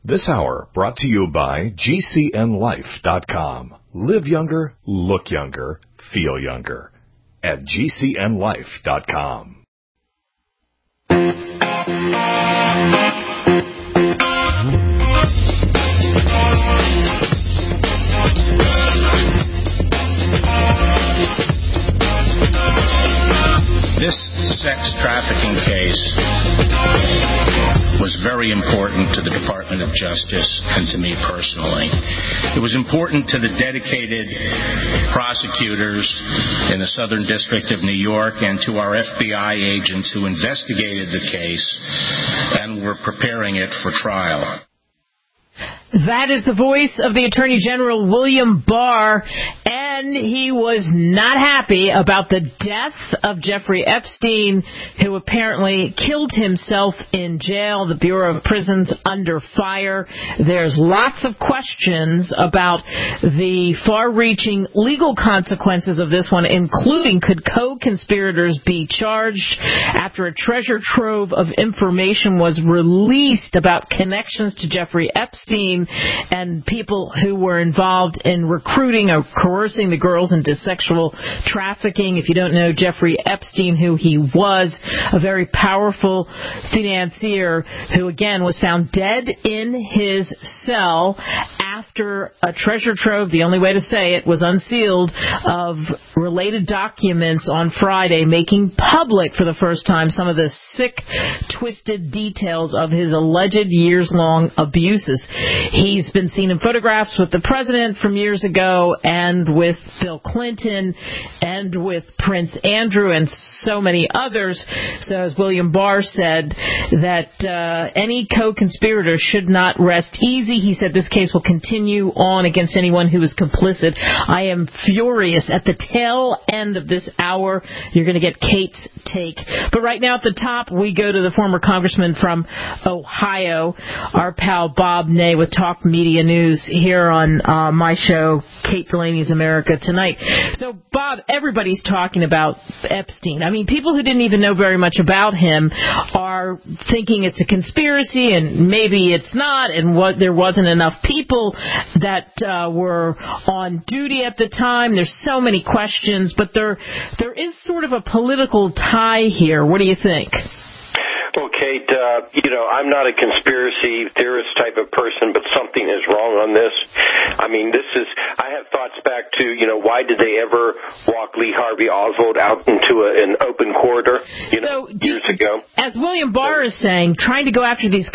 This hour brought to you by GCNLife.com. Live younger, look younger, feel younger at GCNLife.com. This sex trafficking case was very important to the Department of Justice and to me personally. It was important to the dedicated prosecutors in the Southern District of New York and to our FBI agents who investigated the case and were preparing it for trial. That is the voice of the Attorney General, William Barr, and he was not happy about the death of Jeffrey Epstein, who apparently killed himself in jail. The Bureau of Prisons under fire. There's lots of questions about the far-reaching legal consequences of this one, including could co-conspirators be charged after a treasure trove of information was released about connections to Jeffrey Epstein and people who were involved in recruiting or coercing the girls into sexual trafficking. If you don't know Jeffrey Epstein, who he was, a very powerful financier who, again, was found dead in his cell after a treasure trove, the only way to say it, was unsealed, of related documents on Friday, making public for the first time some of the sick, twisted details of his alleged years-long abuses. He's been seen in photographs with the president from years ago and with Bill Clinton and with Prince Andrew and so many others. So as William Barr said, that any co-conspirator should not rest easy. He said this case will continue on against anyone who is complicit. I am furious. At the tail end of this hour, you're going to get Kate's take. But right now at the top, we go to the former congressman from Ohio, our pal Bob Ney with Talk Media News here on my show, Kate Delaney's America Tonight. So, Bob, everybody's talking about Epstein. I mean, people who didn't even know very much about him are thinking it's a conspiracy and maybe it's not, and there wasn't enough people that were on duty at the time. There's so many questions, but there is sort of a political tie here. What do you think? Well, Kate, I'm not a conspiracy theorist type of person, but something is wrong on this. I mean, I have thoughts back to, why did they ever walk Lee Harvey Oswald out into an open corridor, years ago? As William Barr is saying, trying to go after these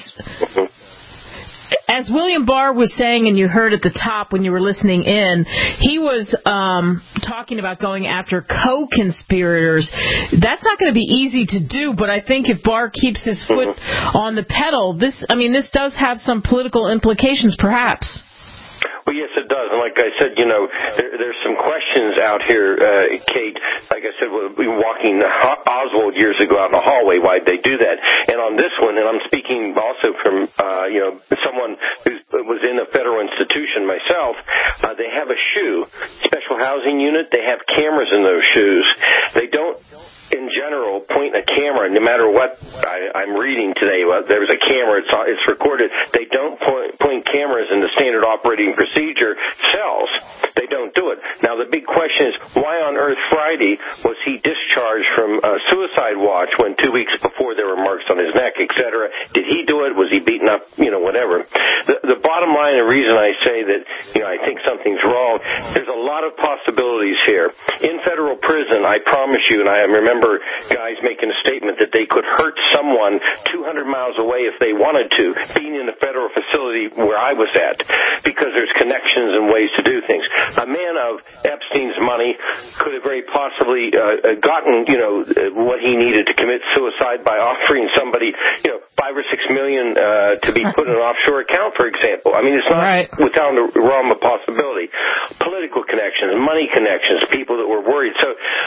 As William Barr was saying, and you heard at the top when you were listening in, he was talking about going after co-conspirators. That's not going to be easy to do, but I think if Barr keeps his foot on the pedal, this does have some political implications, perhaps. Well, yes, it does. And like I said, there's some questions out here, Kate. Like I said, we were walking Oswald years ago out in the hallway. Why'd they do that? And on this one, and I'm speaking also from, someone who was in a federal institution myself, they have a shoe, special housing unit. They have cameras in those shoes. They don't, in general, point a camera, no matter what I'm reading today. There's a camera, it's recorded. They don't point cameras in the standard operating procedure cells. They don't do it. Now, the big question is, why on earth Friday was he discharged from suicide watch when 2 weeks before there were marks on his neck, et cetera? Did he do it? Was he beaten up? Whatever. The bottom line, the reason I say that, I think something's wrong, there's a lot of possibilities here. In federal prison, I promise you, and I remember guys making a statement that they could hurt someone 200 miles away if they wanted to, being in a federal facility where I was at, because there's connections and ways to do things. A man of Epstein's money could have very possibly gotten, what he needed to commit suicide by offering somebody, $5 or $6 million to be put in an offshore account, for example. I mean, it's not without the realm of possibility. Political connections, money connections, people that were worried. So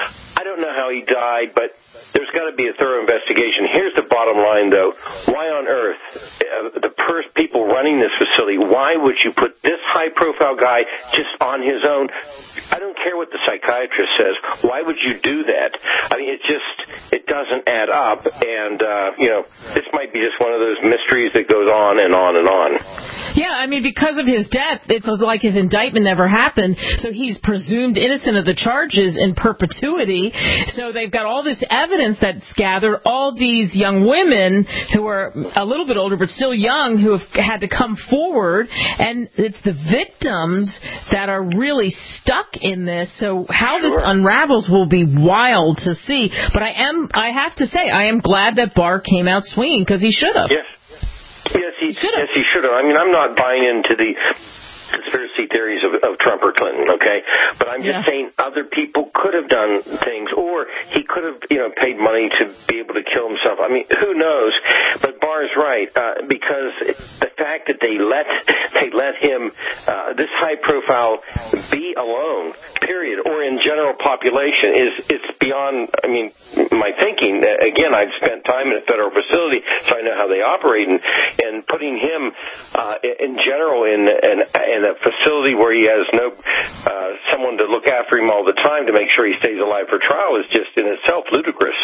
I don't know how he died, but there's got to be a thorough investigation. Here's the bottom line, though. Why on earth, the people running this facility, why would you put this high-profile guy just on his own? I don't care what the psychiatrist says. Why would you do that? I mean, it doesn't add up. And, this might be just one of those mysteries that goes on and on and on. Yeah, I mean, because of his death, it's like his indictment never happened, so he's presumed innocent of the charges in perpetuity. So they've got all this evidence that's gathered, all these young women who are a little bit older but still young who have had to come forward, and it's the victims that are really stuck in this. So how this unravels will be wild to see. But I have to say, I am glad that Barr came out swinging, because he should have. Yes, he should have. I mean, I'm not buying into the conspiracy theories of Trump or Clinton, okay? But I'm just saying other people could have done things, or he could have, paid money to be able to kill himself. I mean, who knows? But Barr's right, because the fact that they let him, this high profile, be alone, period, or in general population, it's beyond, my thinking. Again, I've spent time in a federal facility, so I know how they operate, and putting him, in general, in a facility where he has no someone to look after him all the time to make sure he stays alive for trial is just in itself ludicrous.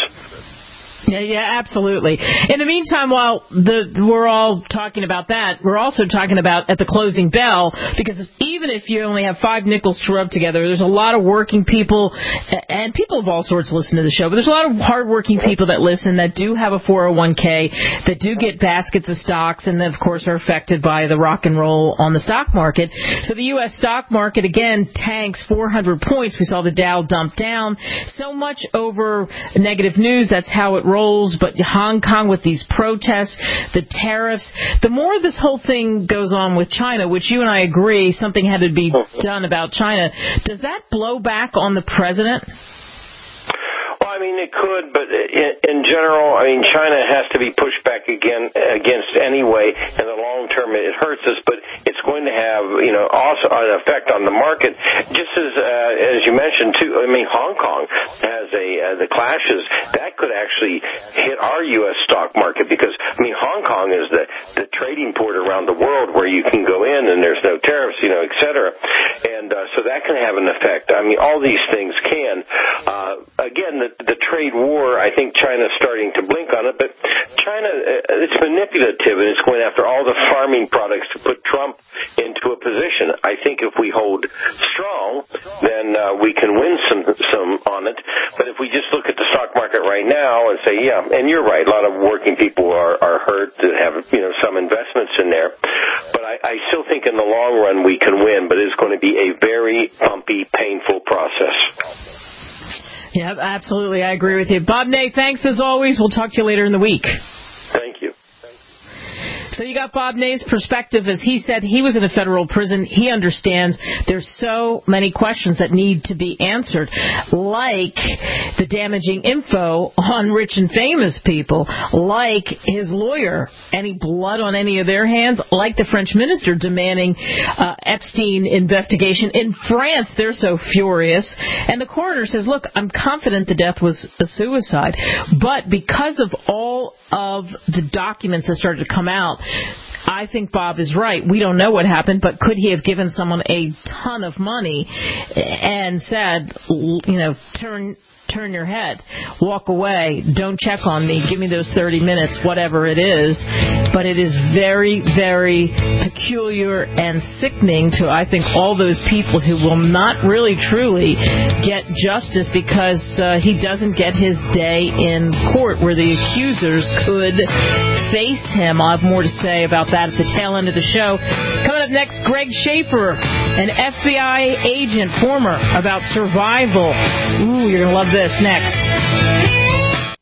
Yeah, absolutely. In the meantime, while we're all talking about that, we're also talking about at the closing bell, because even if you only have 5 nickels to rub together, there's a lot of working people, and people of all sorts listen to the show, but there's a lot of hardworking people that listen that do have a 401k, that do get baskets of stocks, and of course are affected by the rock and roll on the stock market. So the U.S. stock market, again, tanks 400 points. We saw the Dow dump down so much over negative news. That's how it rolls. But Hong Kong with these protests, the tariffs, the more this whole thing goes on with China, which you and I agree something had to be done about China, does that blow back on the president? Well, it could, but in general, China has to be pushed back against anyway. In the long term, it hurts us, but it's going to have, also an effect on the market. Just as you mentioned too. Hong Kong has the clashes that could actually hit our U.S. stock market, because Hong Kong is the trading port around the world where you can go in and there's no tariffs, et cetera, and so that can have an effect. All these things can. Again, the trade war, I think China's starting to blink on it, but China, it's manipulative, and it's going after all the farming products to put Trump into a position. I think if we hold strong, then we can win some on it. But if we just look at the stock market right now and say, yeah, and you're right, a lot of working people are hurt that have, some investments in there. But I still think in the long run we can win, but it's going to be a very bumpy, painful process. Yeah, absolutely. I agree with you. Bob Ney, thanks as always. We'll talk to you later in the week. Thank you. So you got Bob Ney's perspective. As he said, he was in a federal prison. He understands there's so many questions that need to be answered, like the damaging info on rich and famous people, like his lawyer, any blood on any of their hands, like the French minister demanding Epstein investigation. In France, they're so furious. And the coroner says, look, I'm confident the death was a suicide. But because of all of the documents that started to come out, I think Bob is right. We don't know what happened, but could he have given someone a ton of money and said, turn your head, walk away, don't check on me, give me those 30 minutes, whatever it is. But it is very, very peculiar and sickening to, I think, all those people who will not really, truly get justice because he doesn't get his day in court where the accusers could face him. I'll have more to say about that at the tail end of the show. Coming up next, Greg Schaefer, an FBI agent, former, about survival. Ooh, you're going to love this next.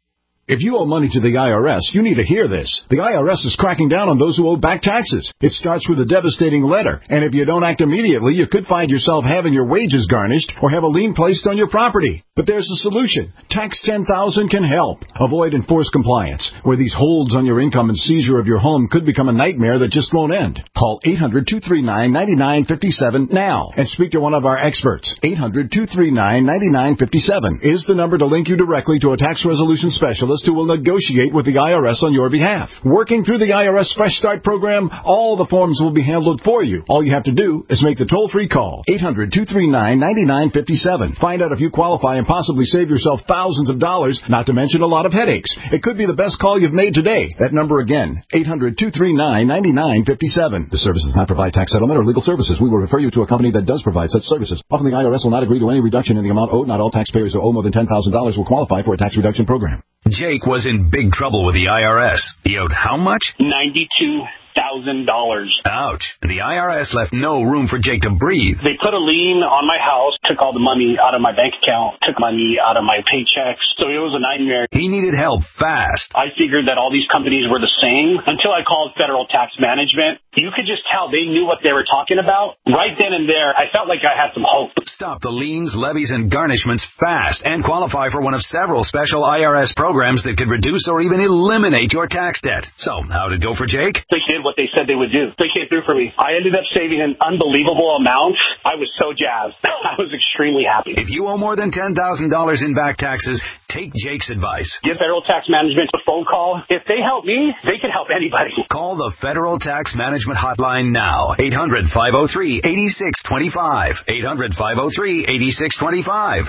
If you owe money to the IRS, you need to hear this. The IRS is cracking down on those who owe back taxes. It starts with a devastating letter, and if you don't act immediately, you could find yourself having your wages garnished or have a lien placed on your property. But there's a solution. Tax 10,000 can help. Avoid enforced compliance, where these holds on your income and seizure of your home could become a nightmare that just won't end. Call 800-239-9957 now and speak to one of our experts. 800-239-9957 is the number to link you directly to a tax resolution specialist who will negotiate with the IRS on your behalf. Working through the IRS Fresh Start program, all the forms will be handled for you. All you have to do is make the toll-free call. 800-239-9957. Find out if you qualify and possibly save yourself thousands of dollars, not to mention a lot of headaches. It could be the best call you've made today. That number again, 800-239-9957. The service does not provide tax settlement or legal services. We will refer you to a company that does provide such services. Often the IRS will not agree to any reduction in the amount owed. Not all taxpayers who owe more than $10,000 will qualify for a tax reduction program. Jake was in big trouble with the IRS. He owed how much? $92,000. Ouch. The IRS left no room for Jake to breathe. They put a lien on my house, took all the money out of my bank account, took money out of my paychecks. So it was a nightmare. He needed help fast. I figured that all these companies were the same until I called Federal Tax Management. You could just tell they knew what they were talking about. Right then and there, I felt like I had some hope. Stop the liens, levies, and garnishments fast and qualify for one of several special IRS programs that could reduce or even eliminate your tax debt. So, how'd it go for Jake? They did what they said they would do. They came through for me. I ended up saving an unbelievable amount. I was so jazzed. I was extremely happy. If you owe more than $10,000 in back taxes, take Jake's advice. Give Federal Tax Management a phone call. If they help me, they can help anybody. Call the Federal Tax Management hotline now. 800-503-8625. 800-503-8625.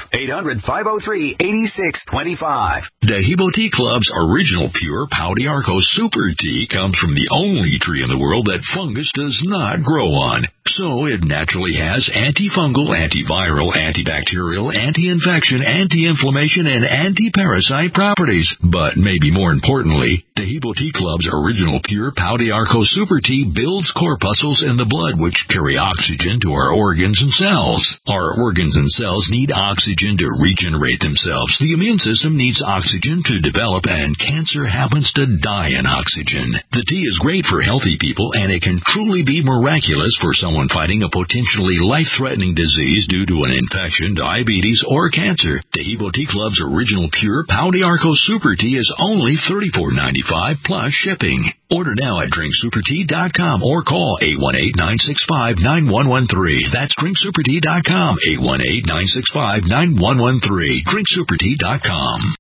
800-503-8625. Dehibo Tea Club's original pure Pau d'Arco Super Tea comes from the only tree in the world that fungus does not grow on. So it naturally has antifungal, antiviral, antibacterial, anti-infection, anti-inflammation, and anti-parasite properties. But maybe more importantly, Dehibo Tea Club's original pure Pau d'Arco Super Tea builds corpuscles in the blood which carry oxygen to our organs and cells. Our organs and cells need oxygen to regenerate themselves. The immune system needs oxygen to develop, and cancer happens to die in oxygen. The tea is great for healthy people, and it can truly be miraculous for someone fighting a potentially life-threatening disease due to an infection, diabetes, or cancer. Dehibo Tea Club's original pure Pau d'Arco Super Tea is only $34.95 plus shipping. Order now at drinksupertea.com or call 818-965-9113. That's drinksupertea.com, 818-965-9113. drinksupertea.com.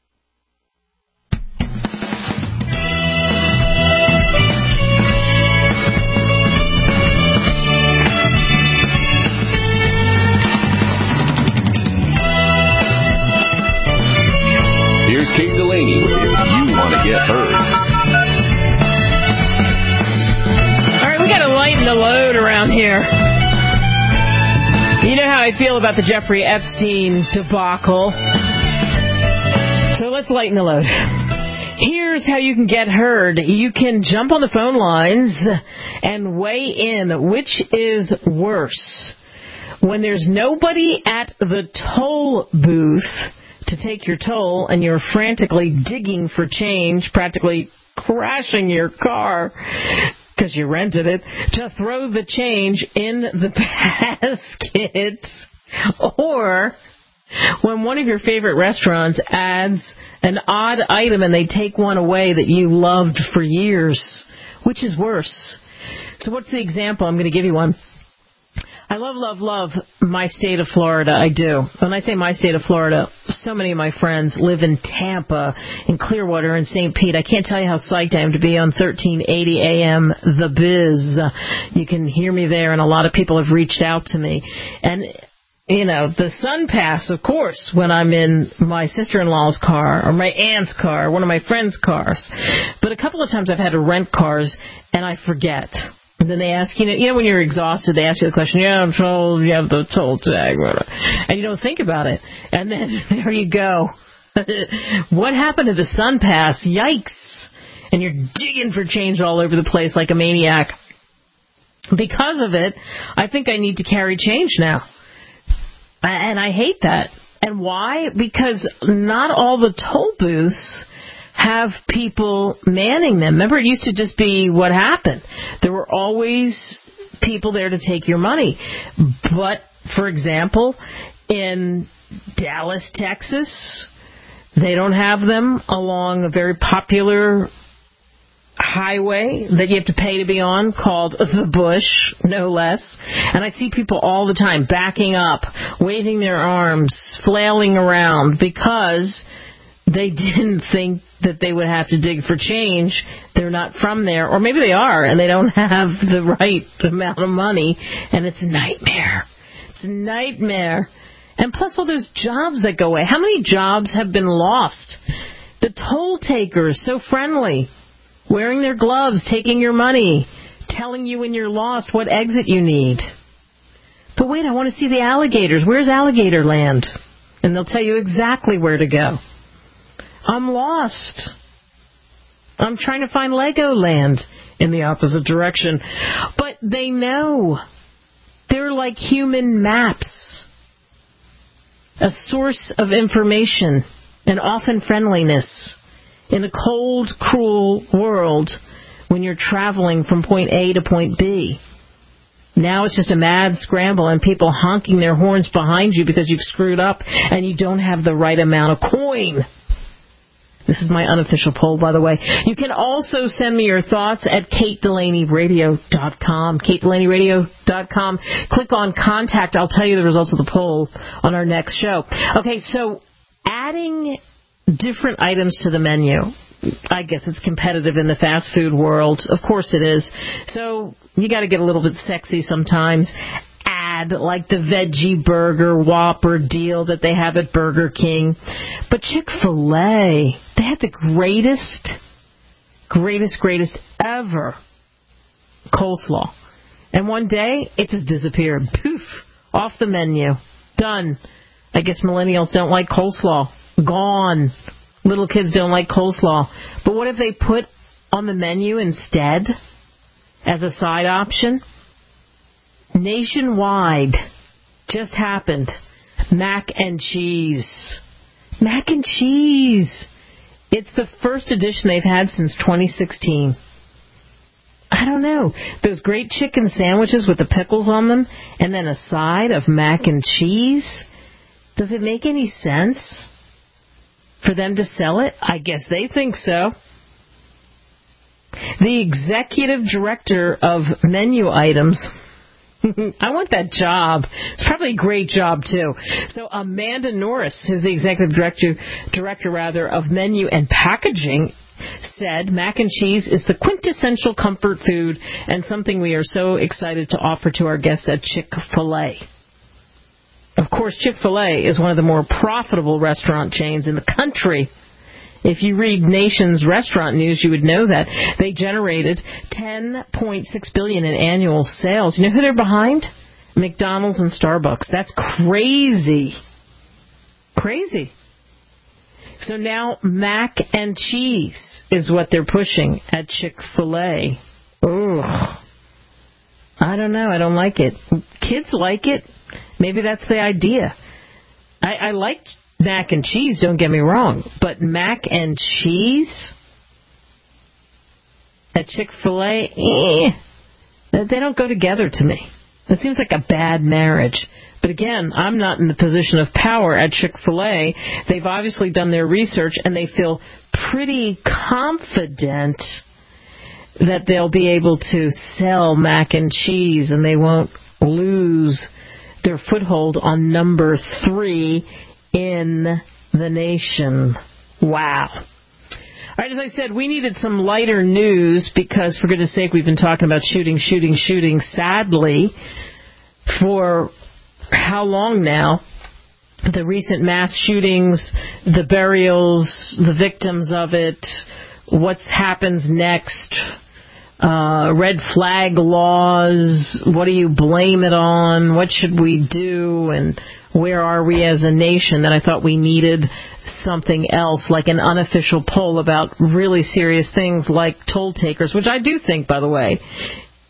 Here's Kate Delaney with If You Want to Get Heard. All right, we got to lighten the load around here. You know how I feel about the Jeffrey Epstein debacle. So let's lighten the load. Here's how you can get heard. You can jump on the phone lines and weigh in. Which is worse? When there's nobody at the toll booth to take your toll and you're frantically digging for change, practically crashing your car because you rented it, to throw the change in the basket, or when one of your favorite restaurants adds an odd item and they take one away that you loved for years. Which is worse? So what's the example? I'm going to give you one. I love my state of Florida. I do. When I say my state of Florida, so many of my friends live in Tampa, in Clearwater, and St. Pete. I can't tell you how psyched I am to be on 1380 AM The Biz. You can hear me there, and a lot of people have reached out to me. And, you know, the Sun Pass, of course, when I'm in my sister-in-law's car or my aunt's car or one of my friends' cars. But a couple of times I've had to rent cars, and I forget. And then they ask, you know, when you're exhausted, they ask you the question, yeah, I'm told you have the toll tag, and you don't think about it. And then there you go. What happened to the Sun Pass? Yikes. And you're digging for change all over the place like a maniac. Because of it, I think I need to carry change now. And I hate that. And why? Because not all the toll booths have people manning them. Remember, it used to just be what happened. There were always people there to take your money. But, for example, in Dallas, Texas, they don't have them along a very popular highway that you have to pay to be on called the Bush, no less. And I see people all the time backing up, waving their arms, flailing around because they didn't think that they would have to dig for change. They're not from there. Or maybe they are, and they don't have the right amount of money, and it's a nightmare. It's a nightmare. And plus all those jobs that go away. How many jobs have been lost? The toll takers, so friendly, wearing their gloves, taking your money, telling you when you're lost what exit you need. But wait, I want to see the alligators. Where's alligator land? And they'll tell you exactly where to go. I'm lost. I'm trying to find Legoland in the opposite direction. But they know. They're like human maps. A source of information and often friendliness in a cold, cruel world when you're traveling from point A to point B. Now it's just a mad scramble and people honking their horns behind you because you've screwed up and you don't have the right amount of coin. This is my unofficial poll, by the way. You can also send me your thoughts at KateDelaneyRadio.com. KateDelaneyRadio.com. Click on Contact. I'll tell you the results of the poll on our next show. Okay, so adding different items to the menu. I guess it's competitive in the fast food world. Of course it is. So you got to get a little bit sexy sometimes. Add like the veggie burger Whopper deal that they have at Burger King. But Chick-fil-A, they had the greatest ever coleslaw. And one day, it just disappeared. Poof, off the menu. Done. I guess millennials don't like coleslaw. Gone. Little kids don't like coleslaw. But what if they put on the menu instead, as a side option? Nationwide, just happened. Mac and cheese. Mac and cheese. It's the first edition they've had since 2016. I don't know. Those great chicken sandwiches with the pickles on them, and then a side of mac and cheese. Does it make any sense for them to sell it? I guess they think so. The executive director of menu items. I want that job. It's probably a great job, too. So Amanda Norris, who's the executive director of menu and packaging, said mac and cheese is the quintessential comfort food and something we are so excited to offer to our guests at Chick-fil-A. Of course, Chick-fil-A is one of the more profitable restaurant chains in the country. If you read Nation's restaurant news, you would know that. They generated $10.6 billion in annual sales. You know who they're behind? McDonald's and Starbucks. That's crazy. Crazy. So now mac and cheese is what they're pushing at Chick-fil-A. Ugh. I don't know. I don't like it. Kids like it. Maybe that's the idea. I like mac and cheese, don't get me wrong, but mac and cheese at Chick-fil-A, they don't go together to me. It seems like a bad marriage. But again, I'm not in the position of power at Chick-fil-A. They've obviously done their research, and they feel pretty confident that they'll be able to sell mac and cheese, and they won't lose their foothold on number 3 in the nation. Wow. All right, as I said, we needed some lighter news because, for goodness sake, we've been talking about shooting, sadly, for how long now? The recent mass shootings, the burials, the victims of it, what happens next, red flag laws, what do you blame it on, what should we do, and where are we as a nation? That I thought we needed something else, like an unofficial poll about really serious things like toll takers, which I do think, by the way,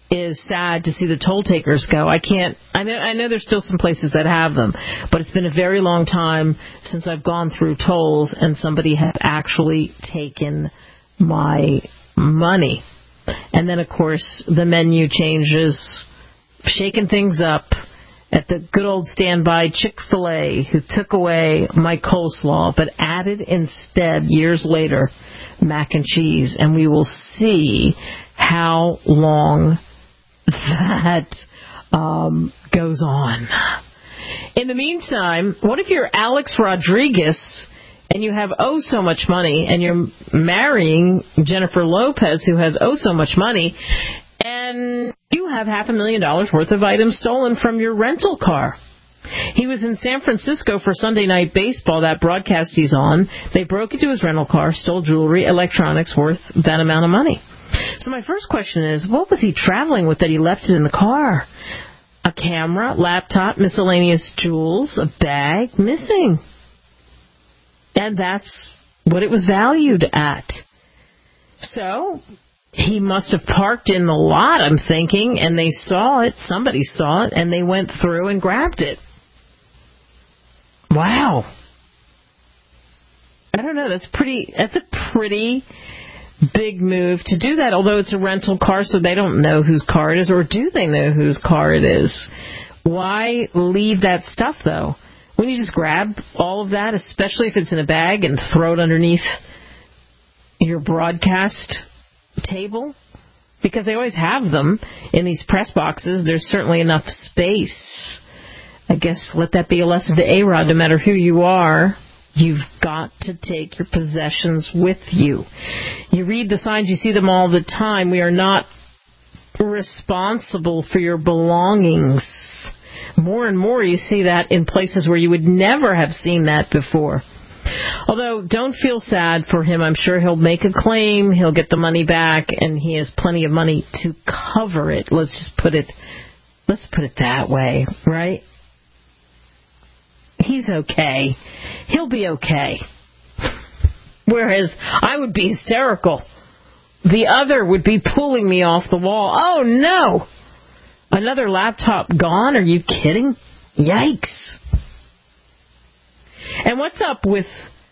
is sad to see the toll takers go. I know there's still some places that have them, but it's been a very long time since I've gone through tolls and somebody has actually taken my money. And then, of course, the menu changes, shaking things up at the good old standby Chick-fil-A, who took away my coleslaw but added instead, years later, mac and cheese. And we will see how long that goes on. In the meantime, what if you're Alex Rodriguez and you have so much money, and you're marrying Jennifer Lopez, who has so much money, and you have $500,000 worth of items stolen from your rental car? He was in San Francisco for Sunday Night Baseball, that broadcast he's on. They broke into his rental car, stole jewelry, electronics worth that amount of money. So my first question is, what was he traveling with that he left it in the car? A camera, laptop, miscellaneous jewels, a bag, missing. And that's what it was valued at. So he must have parked in the lot, I'm thinking, and they saw it, somebody saw it, and they went through and grabbed it. Wow. I don't know, that's a pretty big move to do that, although it's a rental car, so they don't know whose car it is, or do they know whose car it is? Why leave that stuff, though? Wouldn't you just grab all of that, especially if it's in a bag, and throw it underneath your broadcast table? Because they always have them in these press boxes. There's certainly enough space. I guess let that be a lesson to A-Rod. No matter who you are, you've got to take your possessions with you. You read the signs, you see them all the time. We are not responsible for your belongings. More and more you see that in places where you would never have seen that before. Although, don't feel sad for him. I'm sure he'll make a claim, he'll get the money back, and he has plenty of money to cover it. Let's put it that way, right? He's okay. He'll be okay. Whereas I would be hysterical. The other would be pulling me off the wall. Oh, no! Another laptop gone? Are you kidding? Yikes. And what's up with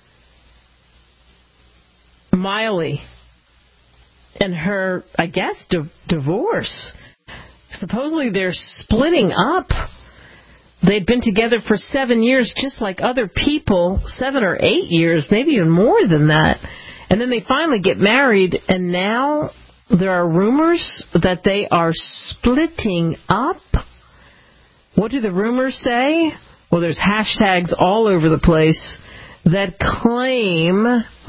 Miley and her, I guess, divorce? Supposedly they're splitting up. They'd been together for 7 years, just like other people, 7 or 8 years, maybe even more than that. And then they finally get married, and now there are rumors that they are splitting up. What do the rumors say? Well, there's hashtags all over the place that claim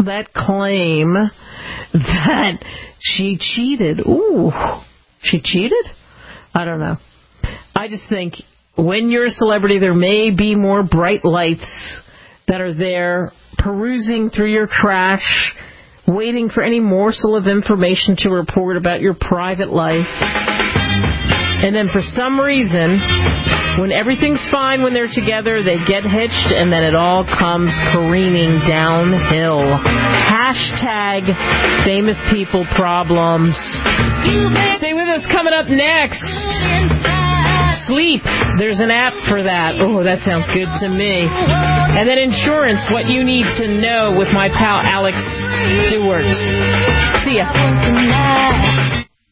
that she cheated. Ooh, she cheated? I don't know. I just think when you're a celebrity, there may be more bright lights that are there perusing through your trash, waiting for any morsel of information to report about your private life. And then for some reason, when everything's fine when they're together, they get hitched, and then it all comes careening downhill. Hashtag famous people problems. Stay with us. Coming up next, sleep. There's an app for that. Oh, that sounds good to me. And then insurance, what you need to know with my pal Alex Stewart. See ya.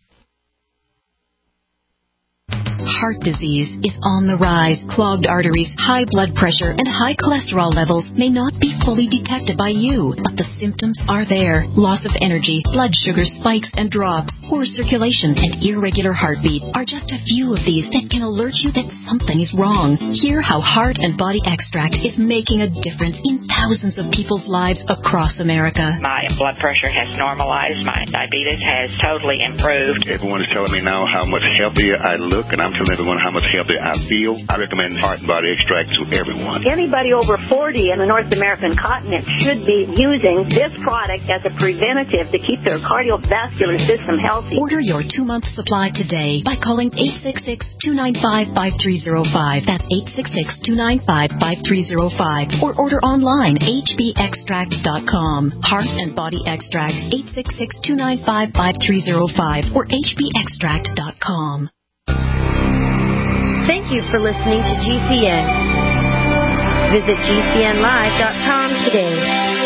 Heart disease is on the rise. Clogged arteries, high blood pressure, and high cholesterol levels may not be fully detected by you, but the symptoms are there. Loss of energy, blood sugar spikes and drops, poor circulation, and irregular heartbeat are just a few of these that can alert you that something is wrong. Hear how Heart and Body Extract is making a difference in thousands of people's lives across America. My blood pressure has normalized. My diabetes has totally improved. Everyone is telling me now how much healthier I look, and I'm telling everyone how much healthier I feel. I recommend Heart and Body Extract to everyone. Anybody over 40 in the North American incontinent should be using this product as a preventative to keep their cardiovascular system healthy. Order your 2-month supply today by calling 866-295-5305. That's 866-295-5305. Or order online, hbextract.com. Heart and Body Extract, 866-295-5305 or hbextract.com. Thank you for listening to GCN. Visit GCNlive.com today.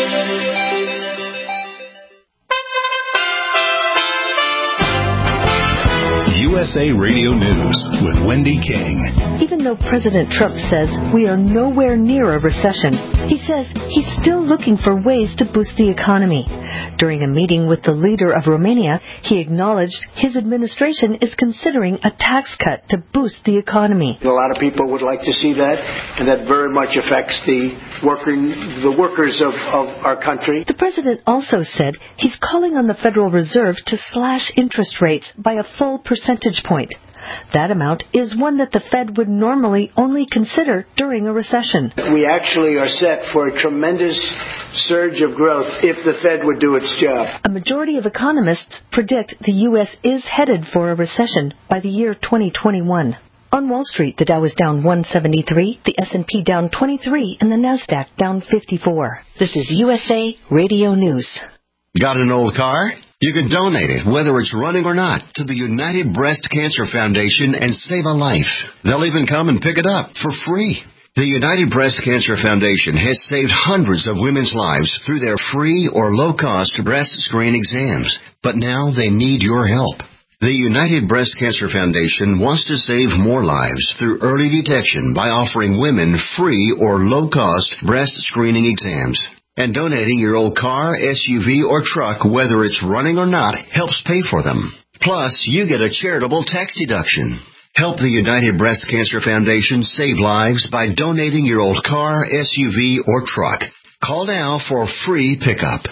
USA Radio News with Wendy King. Even though President Trump says we are nowhere near a recession, he says he's still looking for ways to boost the economy. During a meeting with the leader of Romania, he acknowledged his administration is considering a tax cut to boost the economy. A lot of people would like to see that, and that very much affects the workers of our country. The president also said he's calling on the Federal Reserve to slash interest rates by a full percentage point. That amount is one that the Fed would normally only consider during a recession. We actually are set for a tremendous surge of growth if the Fed would do its job. A majority of economists predict the U.S. is headed for a recession by the year 2021. On Wall Street, the Dow was down 173, the S&P down 23, and the Nasdaq down 54. This is USA Radio News. Got an old car? You can donate it, whether it's running or not, to the United Breast Cancer Foundation and save a life. They'll even come and pick it up for free. The United Breast Cancer Foundation has saved hundreds of women's lives through their free or low-cost breast screen exams. But now they need your help. The United Breast Cancer Foundation wants to save more lives through early detection by offering women free or low-cost breast screening exams. And donating your old car, SUV, or truck, whether it's running or not, helps pay for them. Plus, you get a charitable tax deduction. Help the United Breast Cancer Foundation save lives by donating your old car, SUV, or truck. Call now for a free pickup.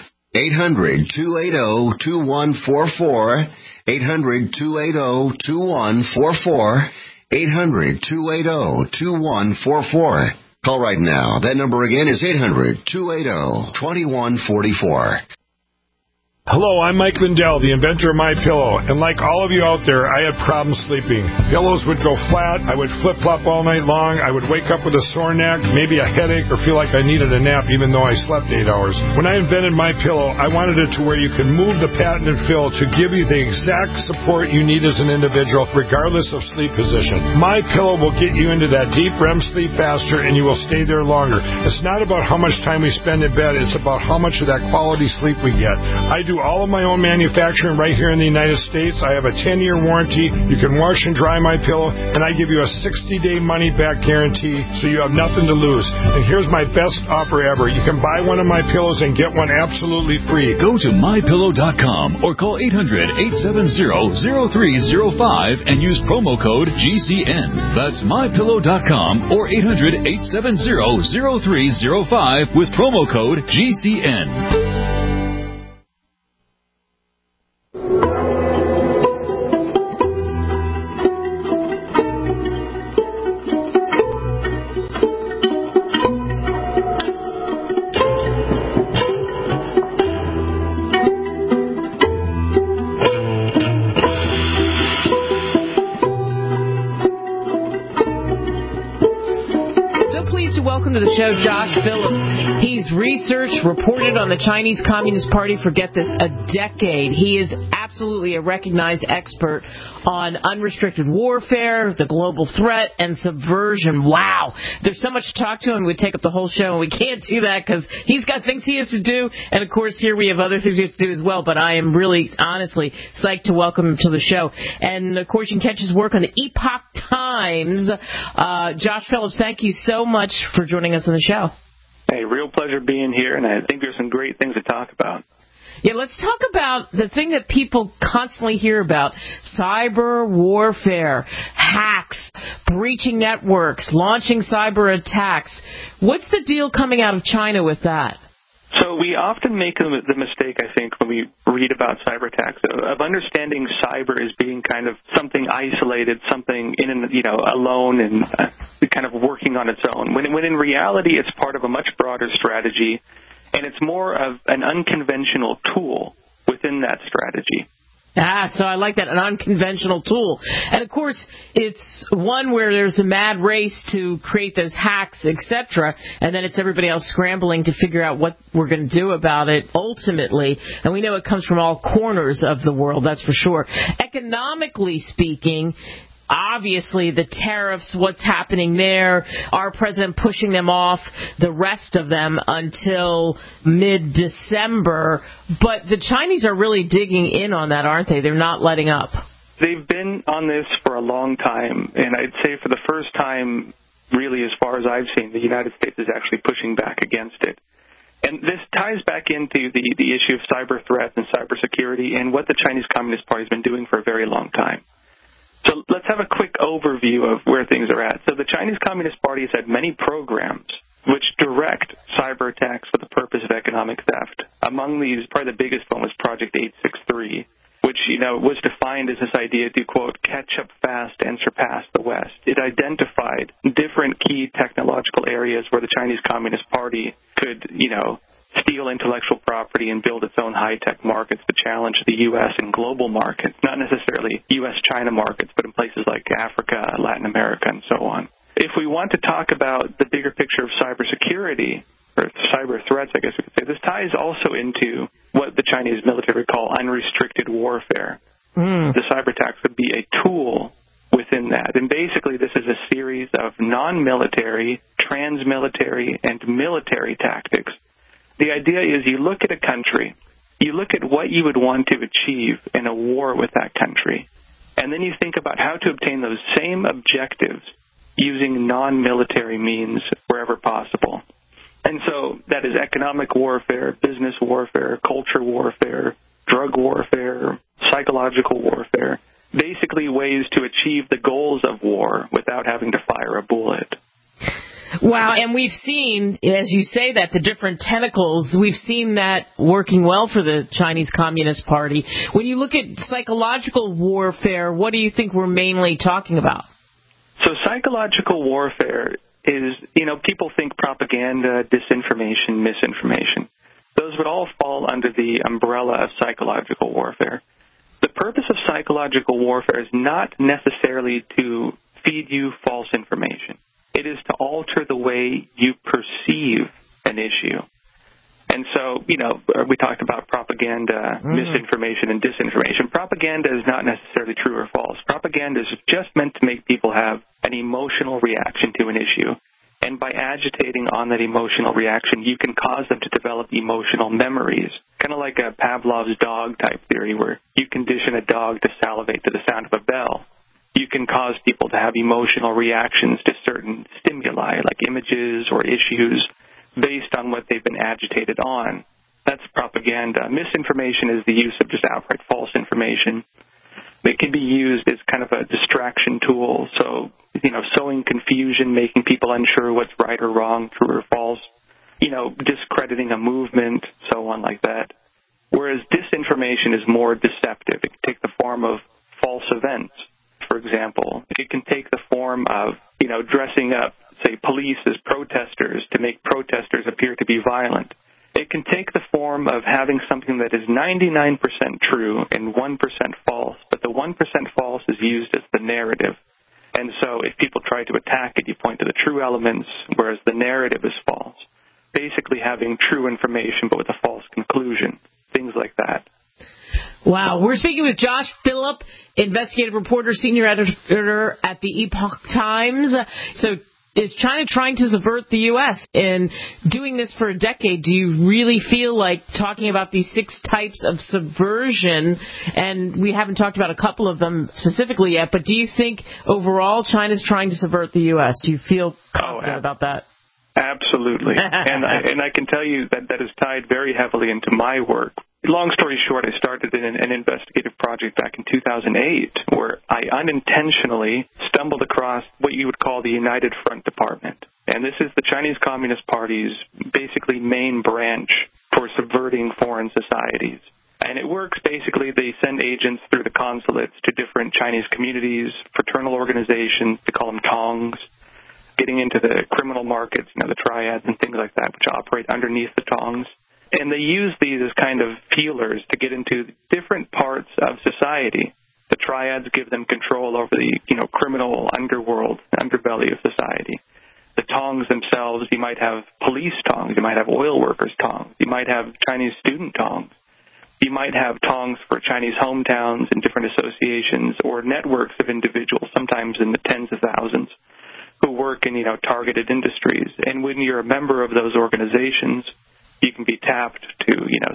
800-280-2144. 800-280-2144. 800-280-2144. Call right now. That number again is 800-280-2144. Hello, I'm Mike Lindell, the inventor of MyPillow, and like all of you out there, I had problems sleeping. Pillows would go flat, I would flip-flop all night long, I would wake up with a sore neck, maybe a headache, or feel like I needed a nap even though I slept 8 hours. When I invented MyPillow, I wanted it to where you can move the patented fill to give you the exact support you need as an individual, regardless of sleep position. MyPillow will get you into that deep REM sleep faster, and you will stay there longer. It's not about how much time we spend in bed, it's about how much of that quality sleep we get. I do all of my own manufacturing right here in the United States. I have a 10-year warranty. You can wash and dry MyPillow, and I give you a 60-day money-back guarantee, so you have nothing to lose. And here's my best offer ever. You can buy one of my pillows and get one absolutely free. Go to MyPillow.com or call 800-870-0305 and use promo code GCN. That's MyPillow.com or 800-870-0305 with promo code GCN. To the show, Josh Phillips. He's researched, reported on the Chinese Communist Party for, get this, a decade. He is absolutely a recognized expert on unrestricted warfare, the global threat, and subversion. Wow. There's so much to talk to him. We'd take up the whole show, and we can't do that because he's got things he has to do. And, of course, here we have other things we have to do as well. But I am really, honestly, psyched to welcome him to the show. And, of course, you can catch his work on the Epoch Times. Josh Phillips, thank you so much for joining us on the show. Hey, real pleasure being here, and I think there's some great things to talk about. Yeah, let's talk about the thing that people constantly hear about, cyber warfare, hacks, breaching networks, launching cyber attacks. What's the deal coming out of China with that? So we often make the mistake, I think, when we read about cyber attacks, of understanding cyber as being kind of something isolated, something alone and kind of working on its own. When in reality, it's part of a much broader strategy, and it's more of an unconventional tool within that strategy. So I like that, an unconventional tool. And, of course, it's one where there's a mad race to create those hacks, etc., and then it's everybody else scrambling to figure out what we're going to do about it ultimately. And we know it comes from all corners of the world, that's for sure. Economically speaking, obviously, the tariffs, what's happening there, our president pushing them off, the rest of them until mid-December. But the Chinese are really digging in on that, aren't they? They're not letting up. They've been on this for a long time, and I'd say for the first time, really, as far as I've seen, the United States is actually pushing back against it. And this ties back into the issue of cyber threats and cybersecurity and what the Chinese Communist Party has been doing for a very long time. So let's have a quick overview of where things are at. So the Chinese Communist Party has had many programs which direct cyber attacks for the purpose of economic theft. Among these, probably the biggest one was Project 863, which, was defined as this idea to, quote, catch up fast and surpass the West. It identified different key technological areas where the Chinese Communist Party could, steal intellectual property and build its own high-tech markets to challenge the U.S. and global markets, not necessarily U.S.-China markets, but in places like Africa, Latin America, and so on. If we want to talk about the bigger picture of cybersecurity, or cyber threats, I guess we could say, this ties also into what the Chinese military call unrestricted warfare. The cyber attacks would be a tool within that. And basically, this is a series of non-military, trans-military, and military tactics. The idea is you look at a country, you look at what you would want to achieve in a war with that country, and then you think about how to obtain those same objectives using non-military means wherever possible. And so that is economic warfare, business warfare, culture warfare, drug warfare, psychological warfare, basically ways to achieve the goals of war without having to fire a bullet. Wow, and we've seen, as you say that, the different tentacles, we've seen that working well for the Chinese Communist Party. When you look at psychological warfare, what do you think we're mainly talking about? So psychological warfare is, people think propaganda, disinformation, misinformation. Those would all fall under the umbrella of psychological warfare. The purpose of psychological warfare is not necessarily to feed you false information. It is to alter the way you perceive an issue. And so, we talked about propaganda, misinformation, and disinformation. Propaganda is not necessarily true or false. Propaganda is just meant to make people have an emotional reaction to an issue. And by agitating on that emotional reaction, you can cause them to develop emotional memories, kind of like a Pavlov's dog type theory where you condition a dog to salivate to the sound of a bell. You can cause people to have emotional reactions to certain stimuli, like images or issues, based on what they've been agitated on. That's propaganda. Misinformation is the use of just outright false information. It can be used as kind of a distraction tool, so, sowing confusion, making people unsure what's right or wrong, true or false, discrediting a movement, so on like that. Whereas disinformation is more deceptive. It can take the form of false events. For example, it can take the form of, dressing up, say, police as protesters to make protesters appear to be violent. It can take the form of having something that is 99% true and 1% false, but the 1% false is used as the narrative. And so if people try to attack it, you point to the true elements, whereas the narrative is false. Basically having true information but with a false conclusion, things like that. Wow. We're speaking with Josh Phillip, investigative reporter, senior editor at the Epoch Times. So is China trying to subvert the U.S.? In doing this for a decade, do you really feel like talking about these 6 types of subversion, and we haven't talked about a couple of them specifically yet, but do you think overall China's trying to subvert the U.S.? Do you feel confident about that? Absolutely. and I can tell you that is tied very heavily into my work. Long story short, I started in an investigative project back in 2008 where I unintentionally stumbled across what you would call the United Front Department. And this is the Chinese Communist Party's basically main branch for subverting foreign societies. And it works basically, they send agents through the consulates to different Chinese communities, fraternal organizations, they call them tongs, getting into the criminal markets, the triads and things like that, which operate underneath the tongs. And they use these as kind of feelers to get into different parts of society. The triads give them control over the, criminal underworld, underbelly of society. The tongs themselves, you might have police tongs, you might have oil workers tongs, you might have Chinese student tongs. You might have tongs for Chinese hometowns and different associations or networks of individuals, sometimes in the tens of thousands, who work in, targeted industries. And when you're a member of those organizations, you can be tapped to,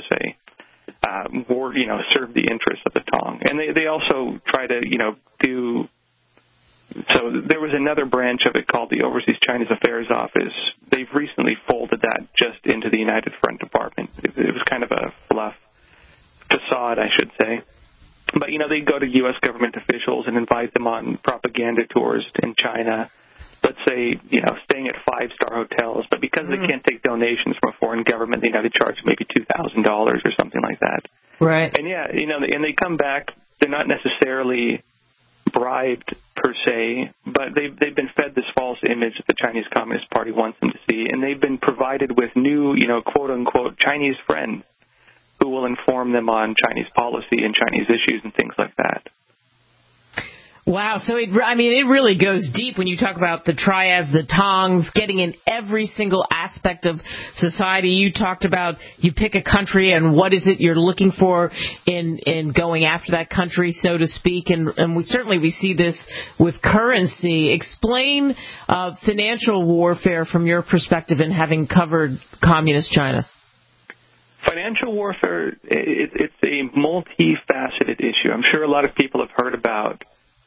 serve the interests of the tong. And they also try to, do. So there was another branch of it called the Overseas Chinese Affairs Office. They've recently folded that just into the United Front Department. It was kind of a fluff facade, I should say. But, they go to U.S. government officials and invite them on propaganda tours in China, let's say, staying at five-star hotels. But because they can't take donations from a foreign government, they charge maybe $2,000 or something like that. Right. And, and they come back, they're not necessarily bribed per se, but they've been fed this false image that the Chinese Communist Party wants them to see, and they've been provided with new, quote-unquote Chinese friends who will inform them on Chinese policy and Chinese issues and things like that. Wow, so it really goes deep when you talk about the triads, the tongs, getting in every single aspect of society. You talked about you pick a country and what is it you're looking for in going after that country, so to speak, and we see this with currency. Explain financial warfare from your perspective in having covered communist China. Financial warfare, it's a multifaceted issue. I'm sure a lot of people have heard about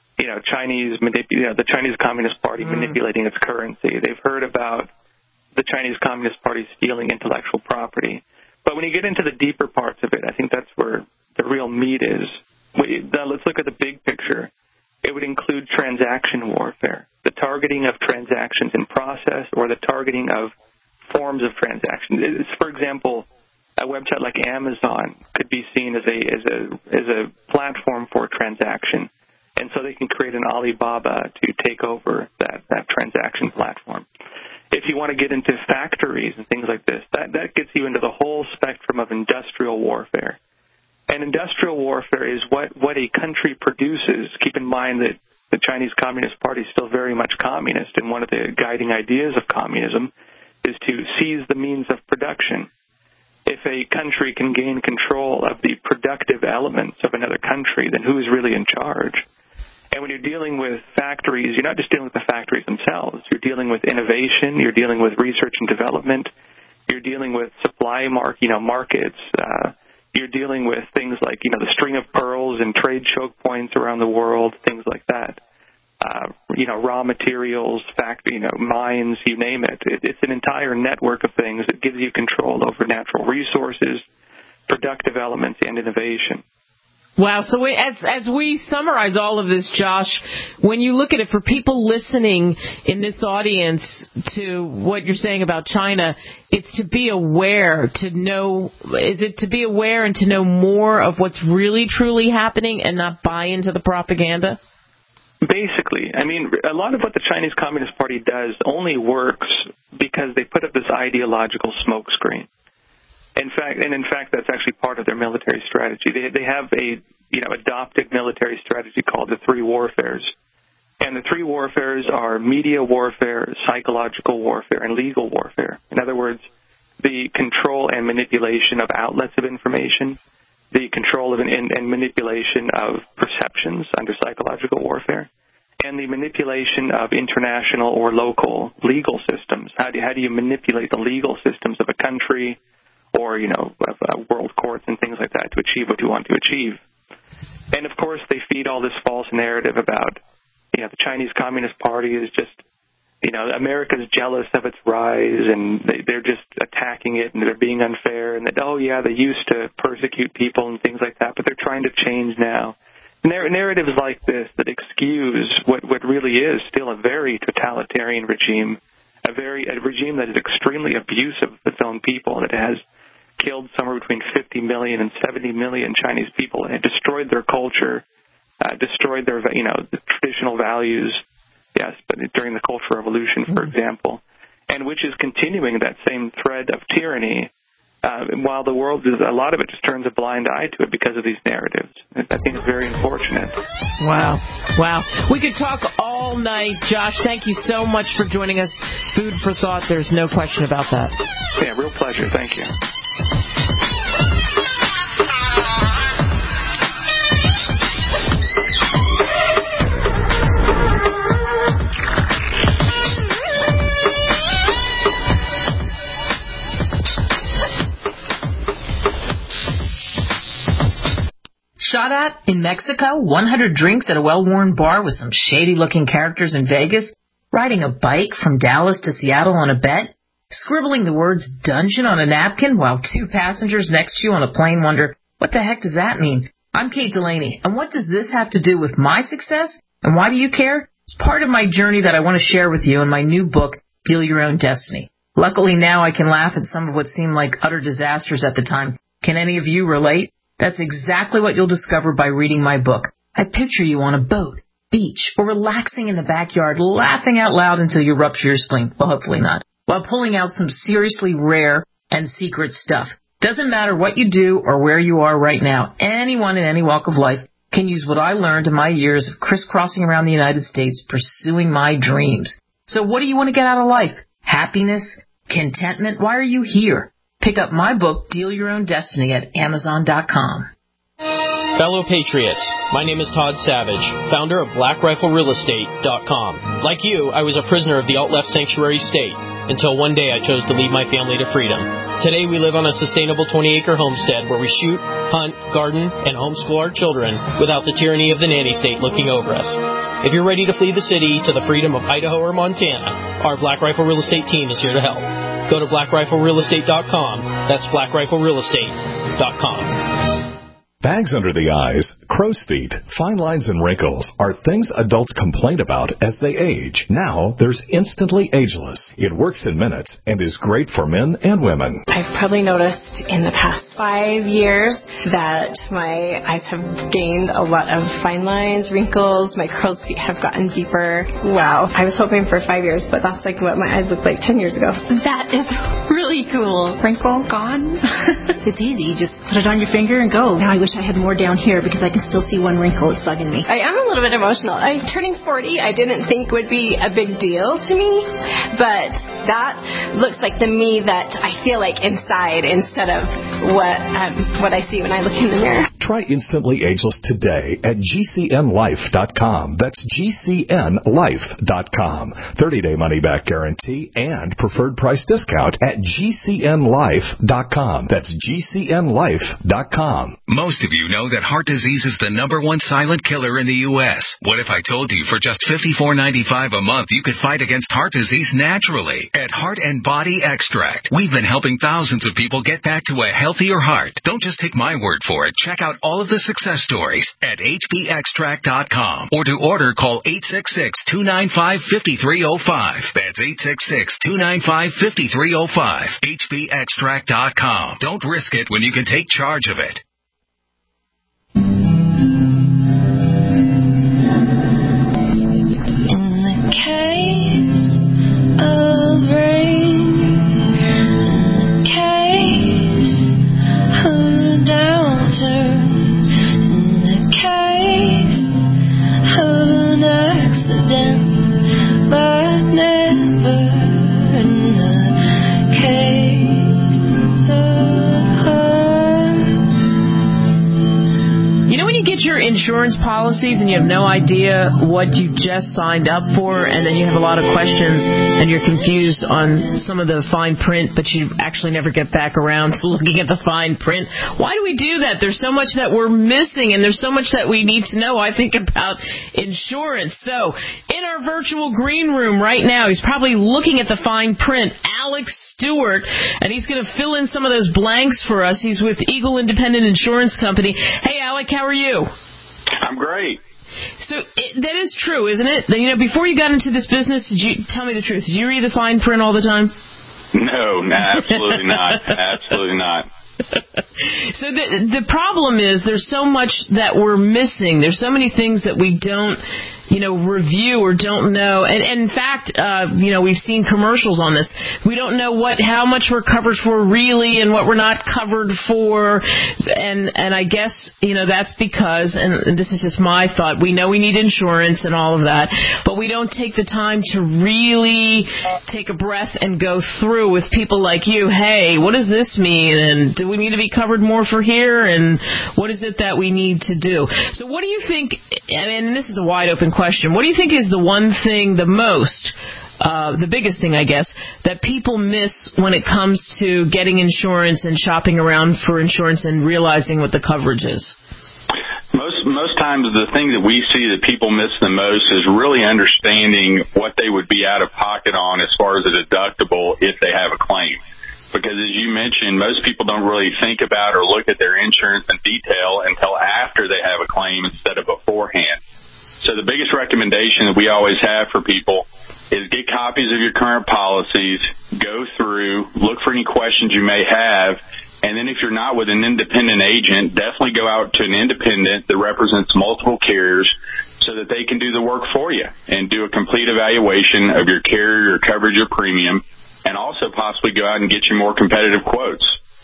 the Chinese Communist Party manipulating its currency. They've heard about the Chinese Communist Party stealing intellectual property. But when you get into the deeper parts of it, I think that's where the real meat is. Let's look at the big picture. It would include transaction warfare, the targeting of transactions in process or the targeting of forms of transactions. For example, a website like Amazon could be seen as a platform for transaction. And so they can create an Alibaba to take over that transaction platform. If you want to get into factories and things like this, that gets you into the whole spectrum of industrial warfare. And industrial warfare is what a country produces. Keep in mind that the Chinese Communist Party is still very much communist, and one of the guiding ideas of communism is to seize the means of production. If a country can gain control of the productive elements of another country, then who is really in charge? And when you're dealing with factories, you're not just dealing with the factories themselves. You're dealing with innovation. You're dealing with research and development. You're dealing with supply markets. You're dealing with things like, the string of pearls and trade choke points around the world, things like that. Raw materials, mines, you name it. It's an entire network of things that gives you control over natural resources, productive elements, and innovation. Wow. So as we summarize all of this, Josh, when you look at it, for people listening in this audience to what you're saying about China, it's to be aware, to know, is it to be aware and to know more of what's really truly happening and not buy into the propaganda? Basically. A lot of what the Chinese Communist Party does only works because they put up this ideological smokescreen. In fact, that's actually part of their military strategy. They have a adopted military strategy called the three warfares. And the three warfares are media warfare, psychological warfare, and legal warfare. In other words, the control and manipulation of outlets of information, the control of and manipulation of perceptions under psychological warfare, and the manipulation of international or local legal systems. How do you manipulate the legal systems of a country or, world courts and things like that to achieve what you want to achieve? And, of course, they feed all this false narrative about, the Chinese Communist Party is just, America's jealous of its rise and they're just attacking it and they're being unfair and that, they used to persecute people and things like that, but they're trying to change now. Narratives like this that excuse what really is still a very totalitarian regime, a regime that is extremely abusive of its own people, that has killed somewhere between 50 million and 70 million Chinese people, and it destroyed their culture, destroyed their, the traditional values, yes, but during the Cultural Revolution, for example, and which is continuing that same thread of tyranny, while the world a lot of it just turns a blind eye to it because of these narratives. I think it's very unfortunate. Wow. We could talk all night. Josh, thank you so much for joining us. Food for thought, there's no question about that. Yeah, real pleasure. Thank you. Shot at in Mexico, 100 drinks at a well-worn bar with some shady-looking characters in Vegas, riding a bike from Dallas to Seattle on a bet, scribbling the words dungeon on a napkin while two passengers next to you on a plane wonder, what the heck does that mean? I'm Kate Delaney, and what does this have to do with my success? And why do you care? It's part of my journey that I want to share with you in my new book, Deal Your Own Destiny. Luckily now I can laugh at some of what seemed like utter disasters at the time. Can any of you relate? That's exactly what you'll discover by reading my book. I picture you on a boat, beach, or relaxing in the backyard, laughing out loud until you rupture your spleen. Well, hopefully not. While pulling out some seriously rare and secret stuff. Doesn't matter what you do or where you are right now. Anyone in any walk of life can use what I learned in my years of crisscrossing around the United States pursuing my dreams. So what do you want to get out of life? Happiness? Contentment? Why are you here? Pick up my book, Deal Your Own Destiny, at Amazon.com. Fellow Patriots, my name is Todd Savage, founder of BlackRifleRealEstate.com. Like you, I was a prisoner of the alt-left sanctuary state, until one day I chose to lead my family to freedom. Today we live on a sustainable 20-acre homestead where we shoot, hunt, garden, and homeschool our children without the tyranny of the nanny state looking over us. If you're ready to flee the city to the freedom of Idaho or Montana, our Black Rifle Real Estate team is here to help. Go to BlackRifleRealEstate.com. That's BlackRifleRealEstate.com. Bags under the eyes, crow's feet, fine lines and wrinkles are things adults complain about as they age. Now, there's Instantly Ageless. It works in minutes and is great for men and women. I've probably noticed in the past 5 years that my eyes have gained a lot of fine lines, wrinkles, my crow's feet have gotten deeper. Wow. I was hoping for 5 years, but that's like what my eyes looked like 10 years ago. That is really cool. Wrinkle gone. It's easy. You just put it on your finger and go. Now I wish I had more down here because I can still see one wrinkle. It's bugging me. I am a little bit emotional. I'm turning 40. I didn't think would be a big deal to me, but that looks like the me that I feel like inside instead of what I see when I look in the mirror. Try Instantly Ageless today at GCNLife.com. That's GCNLife.com. 30-day money-back guarantee and preferred price discount at GCNLife.com. That's GCNLife.com. Most of you know that heart disease is the #1 silent killer in the U.S. What if I told you for just $54.95 a month you could fight against heart disease naturally at Heart and Body Extract? We've been helping thousands of people get back to a healthier heart. Don't just take my word for it. Check out all of the success stories at hbextract.com, or to order, call 866-295-5305. That's 866-295-5305. hbextract.com. Don't risk it when you can take charge of it. Your insurance policies and you have no idea what you just signed up for, and then you have a lot of questions and you're confused on some of the fine print, but you actually never get back around to looking at the fine print. Why do we do that? There's so much that we're missing, and there's so much that we need to know, I think, about insurance. So in our virtual green room right now, he's probably looking at the fine print, Alex Stewart, and he's going to fill in some of those blanks for us. He's with Eagle Independent Insurance Company. Hey, Alec, how are you? I'm great. So that is true, isn't it? You know, before you got into this business, tell me the truth, did you read the fine print all the time? No, absolutely not. Absolutely not. So the problem is there's so much that we're missing. There's so many things that we don't, review or don't know. And in fact, we've seen commercials on this. We don't know how much we're covered for really and what we're not covered for. And I guess, that's because, and this is just my thought, we know we need insurance and all of that, but we don't take the time to really take a breath and go through with people like you. Hey, what does this mean? And do we need to be covered more for here? And what is it that we need to do? So what do you think, and this is a wide open question, what do you think is the one thing the biggest thing, I guess, that people miss when it comes to getting insurance and shopping around for insurance and realizing what the coverage is? Most times the thing that we see that people miss the most is really understanding what they would be out of pocket on as far as a deductible if they have a claim. Because as you mentioned, most people don't really think about or look at their insurance in detail until after they have a claim instead of beforehand. So the biggest recommendation that we always have for people is get copies of your current policies, go through, look for any questions you may have, and then if you're not with an independent agent, definitely go out to an independent that represents multiple carriers so that they can do the work for you and do a complete evaluation of your carrier, your coverage, your premium, and also possibly go out and get you more competitive quotes.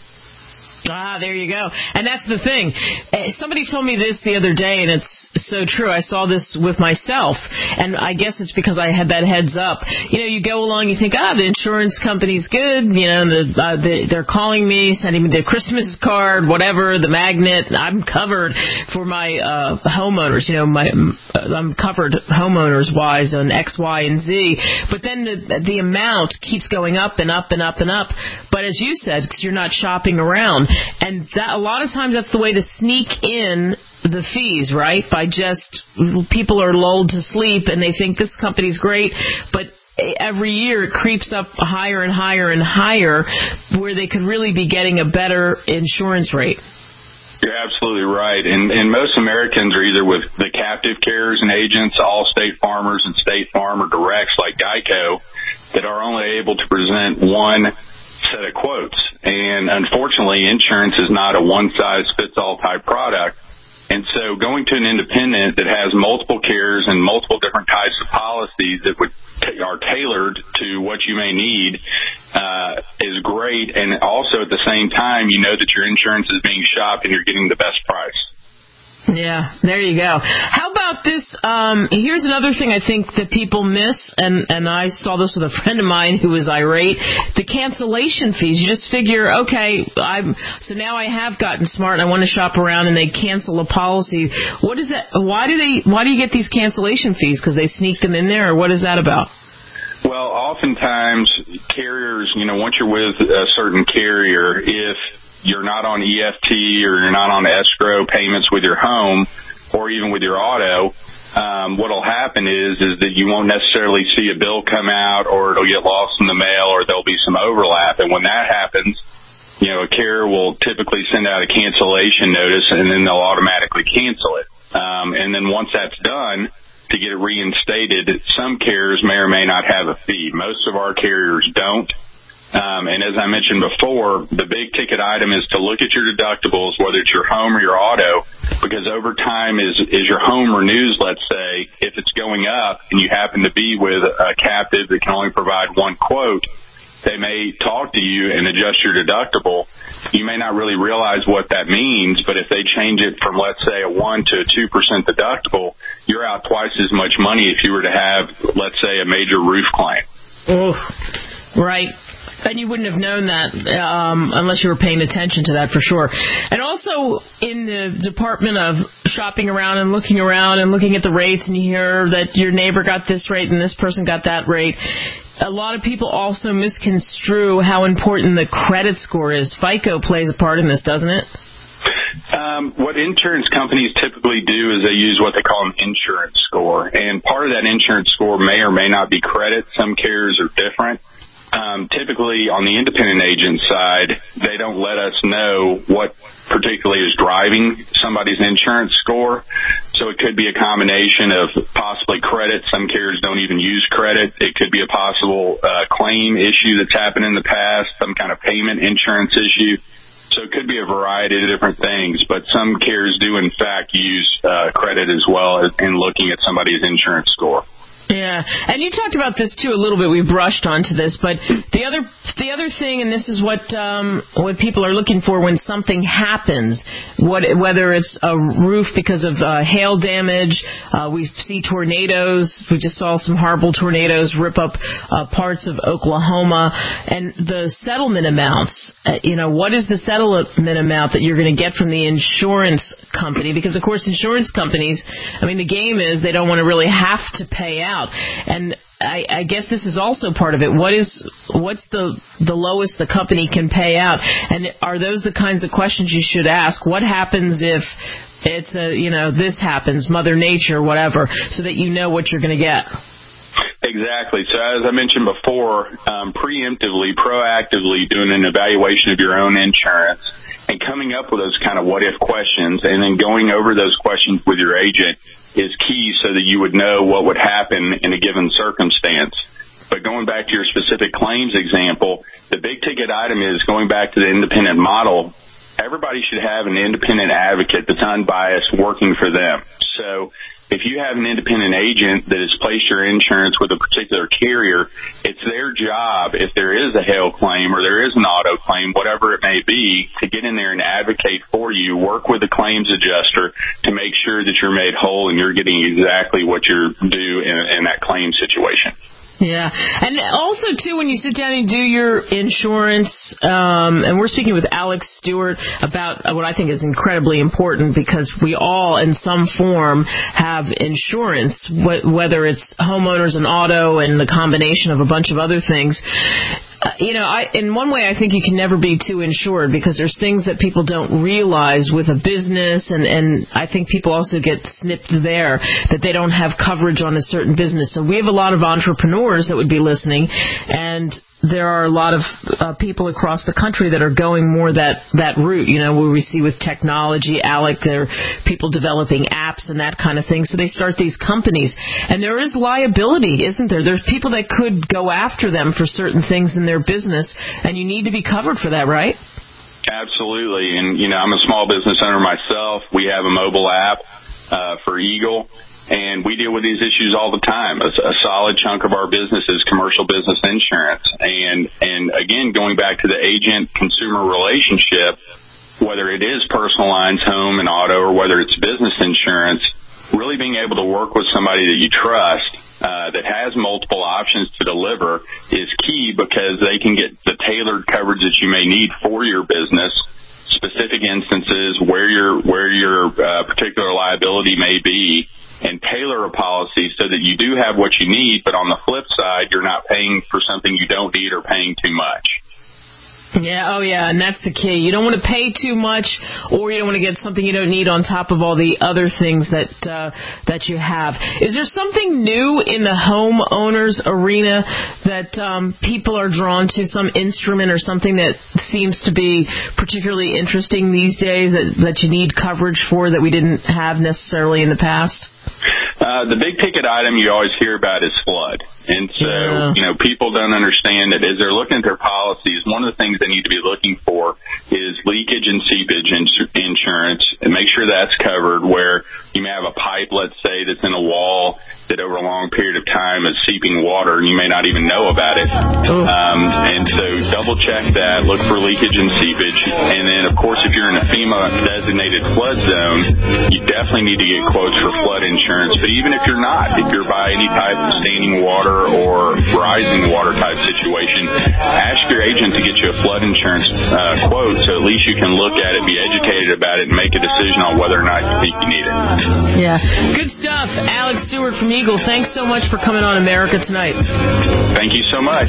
There you go. And that's the thing. Somebody told me this the other day, and it's so true. I saw this with myself, and I guess it's because I had that heads up. You go along, you think, the insurance company's good. They're calling me, sending me the Christmas card, whatever, the magnet. I'm covered for my homeowners. I'm covered homeowners-wise on X, Y, and Z. But then the amount keeps going up and up and up and up. But as you said, because you're not shopping around. And that, a lot of times that's the way to sneak in the fees, right? By just, people are lulled to sleep and they think this company's great, but every year it creeps up higher and higher and higher where they could really be getting a better insurance rate. You're absolutely right. And most Americans are either with the captive carriers and agents, Allstate Farmers and State Farm, or directs like Geico that are only able to present one set of quotes. And unfortunately, insurance is not a one-size-fits-all type product. And so going to an independent that has multiple carriers and multiple different types of policies that are tailored to what you may need is great. And also at the same time, you know that your insurance is being shopped and you're getting the best price. Yeah, there you go. How about this? Here's another thing I think that people miss, and I saw this with a friend of mine who was irate. The cancellation fees. You just figure, okay, so now I have gotten smart and I want to shop around, and they cancel a policy. What is that? Why do you get these cancellation fees? Because they sneak them in there, or what is that about? Well, oftentimes carriers, once you're with a certain carrier, if you're not on EFT or you're not on escrow payments with your home or even with your auto, what'll happen is that you won't necessarily see a bill come out, or it'll get lost in the mail, or there'll be some overlap. And when that happens, a carrier will typically send out a cancellation notice, and then they'll automatically cancel it. And then once that's done, to get it reinstated, some carriers may or may not have a fee. Most of our carriers don't. And as I mentioned before, the big ticket item is to look at your deductibles, whether it's your home or your auto, because over time, as your home renews, let's say, if it's going up and you happen to be with a captive that can only provide one quote, they may talk to you and adjust your deductible. You may not really realize what that means, but if they change it from, let's say, a 1% to a 2% deductible, you're out twice as much money if you were to have, let's say, a major roof claim. Oof. Right. And you wouldn't have known that unless you were paying attention to that, for sure. And also in the department of shopping around and looking at the rates, and you hear that your neighbor got this rate and this person got that rate, a lot of people also misconstrue how important the credit score is. FICO plays a part in this, doesn't it? What insurance companies typically do is they use what they call an insurance score. And part of that insurance score may or may not be credit. Some carriers are different. typically on the independent agent side, they don't let us know what particularly is driving somebody's insurance score. So it could be a combination of possibly credit. Some carriers don't even use credit. It could be a possible claim issue that's happened in the past, some kind of payment insurance issue. So it could be a variety of different things, but some carriers do, in fact, use credit as well in looking at somebody's insurance score. Yeah, and you talked about this too a little bit. We brushed onto this, but the other thing, and this is what people are looking for when something happens, whether it's a roof because of hail damage, we see tornadoes. We just saw some horrible tornadoes rip up parts of Oklahoma, and the settlement amounts. What is the settlement amount that you're going to get from the insurance company? Because of course, insurance companies, the game is they don't want to really have to pay out. And I guess this is also part of it. What's the lowest the company can pay out? And are those the kinds of questions you should ask? What happens if it's this happens, Mother Nature, whatever, so that you know what you're going to get? Exactly. So as I mentioned before, preemptively, proactively doing an evaluation of your own insurance and coming up with those kind of what-if questions and then going over those questions with your agent is key so that you would know what would happen in a given circumstance. But going back to your specific claims example, the big ticket item is going back to the independent model. Everybody should have an independent advocate that's unbiased working for them. So if you have an independent agent that has placed your insurance with a particular carrier, it's their job, if there is a hail claim or there is an auto claim, whatever it may be, to get in there and advocate for you, work with the claims adjuster to make sure that you're made whole and you're getting exactly what you're due in that claim situation. Yeah, and also, too, when you sit down and do your insurance, and we're speaking with Alex Stewart about what I think is incredibly important because we all, in some form, have insurance, whether it's homeowners and auto and the combination of a bunch of other things. In one way, I think you can never be too insured because there's things that people don't realize with a business, and I think people also get snipped there that they don't have coverage on a certain business. So we have a lot of entrepreneurs that would be listening, and there are a lot of people across the country that are going more that route, where we see with technology, Alec, there are people developing apps and that kind of thing. So they start these companies. And there is liability, isn't there? There's people that could go after them for certain things in their business, and you need to be covered for that, right? Absolutely. And, I'm a small business owner myself. We have a mobile app for Eagle. And we deal with these issues all the time. A solid chunk of our business is commercial business insurance. And again, going back to the agent-consumer relationship, whether it is personal lines, home and auto, or whether it's business insurance, really being able to work with somebody that you trust that has multiple options to deliver is key because they can get the tailored coverage that you may need for your business, specific instances where your particular liability may be, and tailor a policy so that you do have what you need, but on the flip side, you're not paying for something you don't need or paying too much. Yeah, and that's the key. You don't want to pay too much, or you don't want to get something you don't need on top of all the other things that you have. Is there something new in the homeowners arena that people are drawn to, some instrument or something that seems to be particularly interesting these days that you need coverage for that we didn't have necessarily in the past? The big ticket item you always hear about is flood. And so, people don't understand that as they're looking at their policies, one of the things they need to be looking for is leakage and seepage insurance and make sure that's covered where you may have a pipe, let's say, that's in a wall that over a long period of time is seeping water and you may not even know about it. And so double check that, look for leakage and seepage. And then, of course, if you're in a FEMA designated flood zone, you definitely need to get quotes for flood insurance. But even if you're not, if you're by any type of standing water or rising water type situation, ask your agent to get you a flood insurance quote so at least you can look at it, be educated about it, and make a decision on whether or not you think you need it. Yeah. Good stuff. Alex Stewart from Eagle, thanks so much for coming on America Tonight. Thank you so much.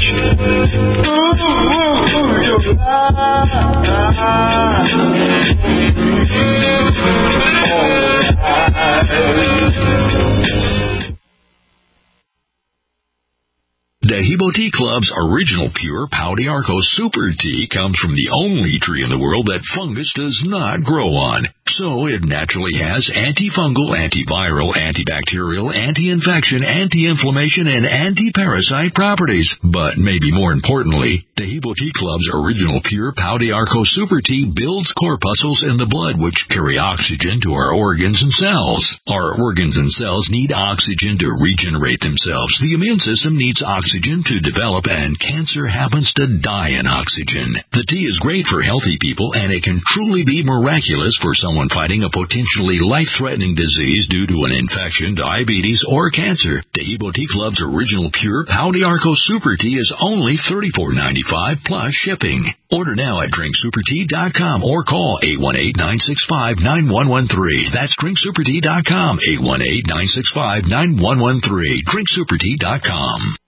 Dehibo Tea Club's original pure Pau d'Arco Super Tea comes from the only tree in the world that fungus does not grow on. So it naturally has antifungal, antiviral, antibacterial, anti-infection, anti-inflammation, and anti-parasite properties. But maybe more importantly, Dehibo Tea Club's original pure Pau d'Arco Super Tea builds corpuscles in the blood which carry oxygen to our organs and cells. Our organs and cells need oxygen to regenerate themselves. The immune system needs oxygen to develop, and cancer happens to die in oxygen. The tea is great for healthy people, and it can truly be miraculous for someone fighting a potentially life-threatening disease due to an infection, diabetes, or cancer. Dehibo Tea Club's original pure Pau d'Arco Super Tea is only $34.95 plus shipping. Order now at drinksupertea.com or call 818-965-9113. That's drinksupertea.com, 818-965-9113. drinksupertea.com.